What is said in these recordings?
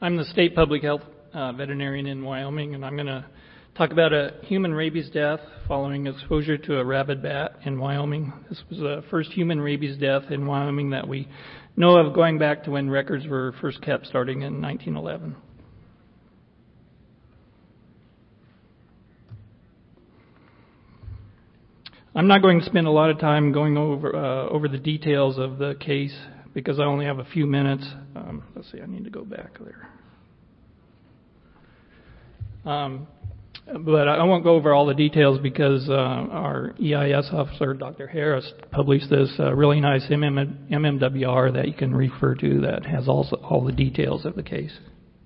I'm the state public health veterinarian in Wyoming, and I'm going to talk about a human rabies death following exposure to a rabid bat in Wyoming. This was the first human rabies death in Wyoming that we know of, going back to when records were first kept starting in 1911. I'm not going to spend a lot of time going over the details of the case because I only have a few minutes. Let's see, I need to go back there. But I won't go over all the details because our EIS officer, Dr. Harris, published this really nice MMWR that you can refer to that has also all the details of the case.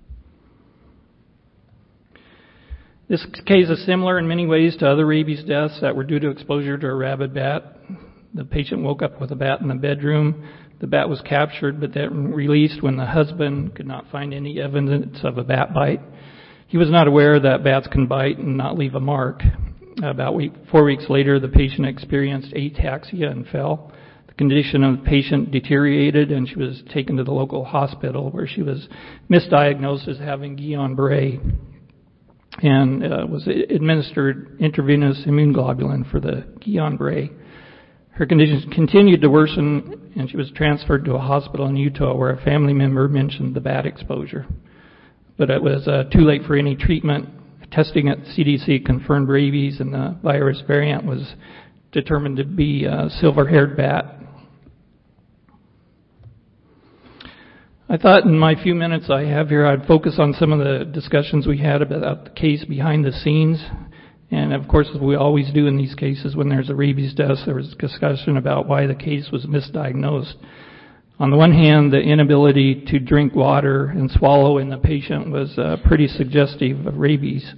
This case is similar in many ways to other rabies deaths that were due to exposure to a rabid bat. The patient woke up with a bat in the bedroom. The bat was captured but then released when the husband could not find any evidence of a bat bite. He was not aware that bats can bite and not leave a mark. About 4 weeks later, the patient experienced ataxia and fell. The condition of the patient deteriorated and she was taken to the local hospital where she was misdiagnosed as having Guillain-Barré and was administered intravenous immune globulin for the Guillain-Barré. Her condition continued to worsen and she was transferred to a hospital in Utah where a family member mentioned the bat exposure. But it was too late for any treatment. Testing at CDC confirmed rabies and the virus variant was determined to be a silver-haired bat. I thought in my few minutes I have here I'd focus on some of the discussions we had about the case behind the scenes. And of course, as we always do in these cases, when there's a rabies death, there was discussion about why the case was misdiagnosed. On the one hand, the inability to drink water and swallow in the patient was pretty suggestive of rabies.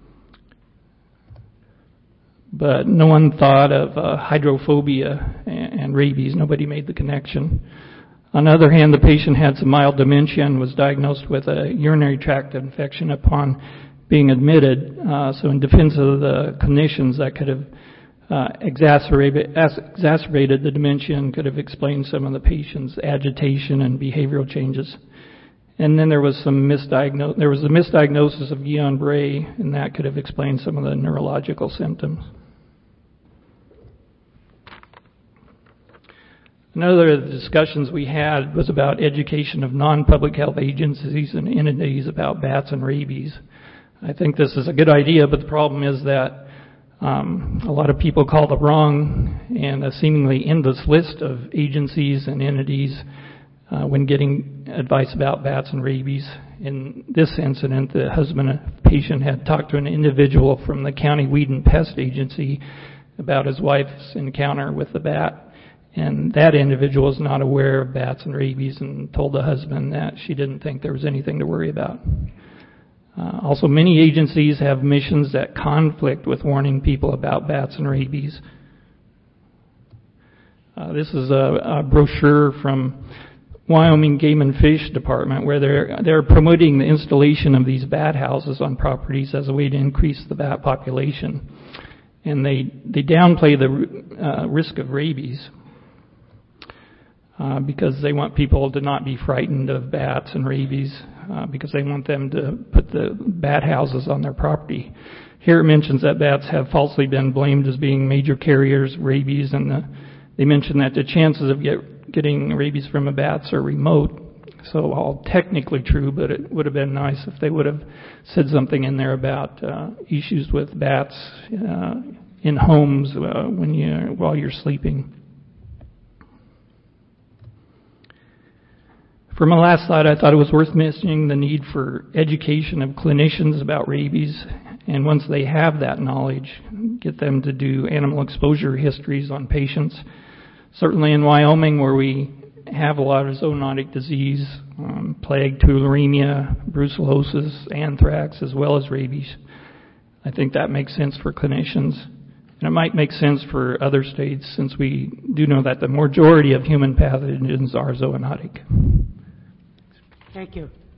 But no one thought of hydrophobia and rabies. Nobody made the connection. On the other hand, the patient had some mild dementia and was diagnosed with a urinary tract infection upon being admitted. So in defense of the clinicians, that could have exacerbated the dementia and could have explained some of the patient's agitation and behavioral changes. And then there was a misdiagnosis of Guillain-Barré, and that could have explained some of the neurological symptoms. Another of the discussions we had was about education of non-public health agencies and entities about bats and rabies. I think this is a good idea, but the problem is that a lot of people call the wrong and a seemingly endless list of agencies and entities when getting advice about bats and rabies. In this incident, the husband of the patient had talked to an individual from the County Weed and Pest Agency about his wife's encounter with the bat. And that individual was not aware of bats and rabies and told the husband that she didn't think there was anything to worry about. Also, many agencies have missions that conflict with warning people about bats and rabies. This is a brochure from Wyoming Game and Fish Department where they're promoting the installation of these bat houses on properties as a way to increase the bat population. And they downplay the risk of rabies because they want people to not be frightened of bats and rabies. Because they want them to put the bat houses on their property. Here it mentions that bats have falsely been blamed as being major carriers of rabies, and they mention that the chances of getting rabies from a bats are remote. So all technically true, but it would have been nice if they would have said something in there about issues with bats in homes while you're sleeping. For my last slide, I thought it was worth mentioning the need for education of clinicians about rabies, and once they have that knowledge, get them to do animal exposure histories on patients. Certainly in Wyoming, where we have a lot of zoonotic disease, plague, tularemia, brucellosis, anthrax, as well as rabies, I think that makes sense for clinicians. And it might make sense for other states since we do know that the majority of human pathogens are zoonotic. Thank you.